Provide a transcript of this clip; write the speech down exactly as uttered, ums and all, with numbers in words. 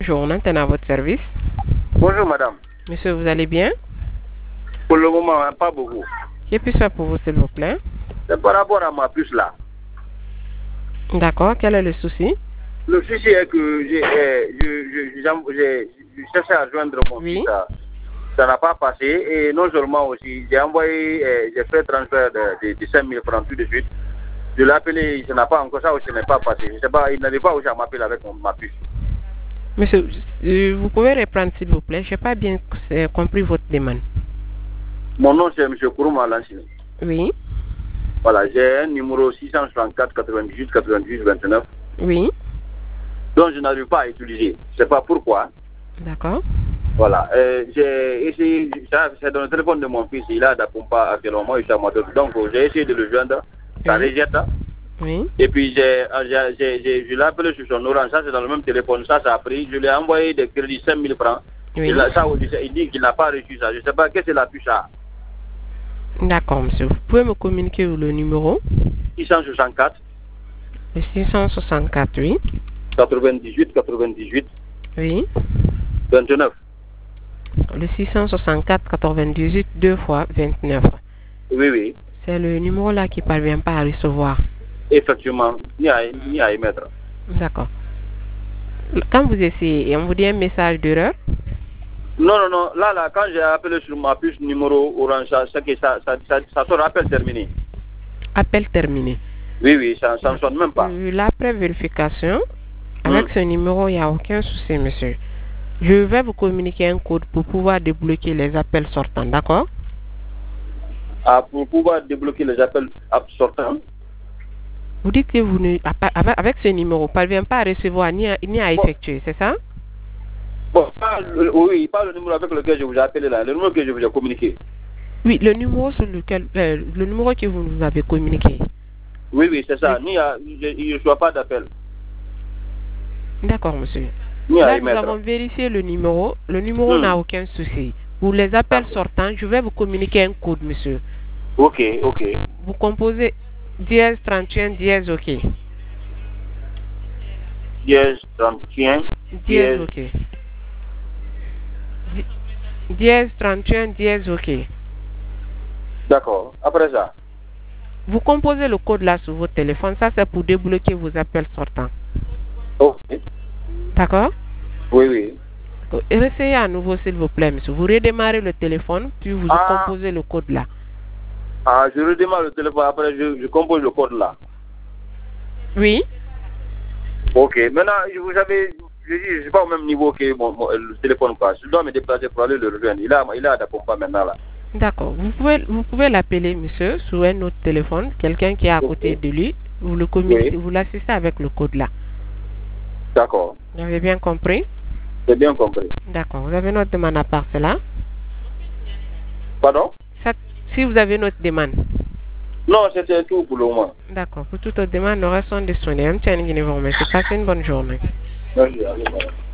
Bonjour, on est à votre service. Bonjour madame. Monsieur, vous allez bien? Pour le moment, hein, pas beaucoup. Que puis-je faire pour vous, s'il vous plaît? C'est par rapport à ma puce là. D'accord, quel est le souci? Le souci est que j'ai eh, je, je, je, je, je cherchais à joindre mon Oui. fils. Ça ça n'a pas passé. Et non seulement aussi, j'ai envoyé, eh, j'ai fait transfert de, de, de cinq mille francs tout de suite. Je l'ai appelé, ça n'a pas encore ça aussi n'est pas passé. Je sais pas, il n'avait pas aussi à m'appeler avec mon, ma puce. Monsieur, euh, vous pouvez reprendre, s'il vous plaît? Je n'ai pas bien euh, compris votre demande. Mon nom c'est M. Kourouma Lansini. Oui. Voilà, j'ai un numéro six cent soixante-quatre quatre-vingt-dix-huit quatre-vingt-dix vingt-neuf. Oui. Donc je n'arrive pas à utiliser. Je ne sais pas pourquoi. D'accord. Voilà. Euh, j'ai essayé, c'est dans le téléphone de mon fils, il a d'accompagnement actuellement, il est à Moto. Donc j'ai essayé de le joindre, ça Oui. rejette. Oui. Et puis j'ai, j'ai, j'ai, j'ai- je l'ai appelé sur son orange, ça c'est dans le même téléphone, ça ça a pris. Je lui ai envoyé des crédits cinq mille francs. Oui. Il, a- ça, il dit qu'il n'a pas reçu ça. Je ne sais pas qu'est-ce qu'il a pu ça. D'accord, monsieur. Vous pouvez me communiquer le numéro? six cent soixante-quatre Le six cent soixante-quatre, oui. quatre-vingt-dix-huit quatre-vingt-dix-huit Oui. vingt-neuf. Le six cent soixante-quatre quatre-vingt-dix-huit deux fois vingt-neuf. Oui, oui. C'est le numéro là qui ne parvient pas à recevoir. Effectivement, ni à, ni à y mettre. D'accord. Quand vous essayez, on vous dit un message d'erreur? Non, non, non. Là, là, quand j'ai appelé sur ma puce numéro orange, ça, ça, ça, ça, ça, ça sort appel terminé. Appel terminé. Oui, oui, ça ne sonne même pas. Euh, L'après vérification, avec ce numéro, il n'y a aucun souci, monsieur. Je vais vous communiquer un code pour pouvoir débloquer les appels sortants, d'accord? Ah, pour pouvoir débloquer les appels sortants. Vous dites que vous ne, avec avec ce numéro, ne parvient pas à recevoir ni à, ni à effectuer, c'est ça? Bon, pas le- oui, pas le numéro avec lequel je vous ai appelé là, le numéro que je vous ai communiqué. Oui, le numéro sur lequel, euh, le numéro que vous nous avez communiqué. Oui, oui, c'est ça. Ni à, je ne reçois pas d'appel. D'accord, monsieur. Ni à Là, y nous mettre. avons vérifié le numéro. Le numéro Hmm. n'a aucun souci. Pour les appels sortants, je vais vous communiquer un code, monsieur. Ok, ok. Vous composez dièse trente et un dièse OK. Dièse, trente et un, Dièse dièse. OK. Di- Dièse trente et un dièse OK. D'accord. Après ça. Vous composez le code là sur votre téléphone. Ça, c'est pour débloquer vos appels sortants. Ok. D'accord? Oui, oui. Essayez à nouveau, s'il vous plaît, monsieur. Vous redémarrez le téléphone, puis vous Ah. composez le code là. Ah, je redémarre le téléphone, après je, je compose le code là. Oui? Ok. Maintenant, je vous avais, je dis, je suis pas au même niveau que mon, mon- le téléphone quoi. Je dois me déplacer pour aller le rejoindre. Il a, il a d'accompagnement maintenant là. D'accord. Vous pouvez, vous pouvez l'appeler, monsieur, sur un autre téléphone, quelqu'un qui est à Ok. côté de lui. Vous le communiquez, Oui. vous l'assistez avec le code là. D'accord. Vous avez bien compris? C'est bien compris. D'accord. Vous avez notre demande à part cela? Pardon? Ça- Si vous avez notre demande. Non, c'était tout pour le moment. D'accord. Pour toute autre demande, nous restons disponibles. Tiens, vous remercie. Passez une bonne journée. Merci. Allez, voilà.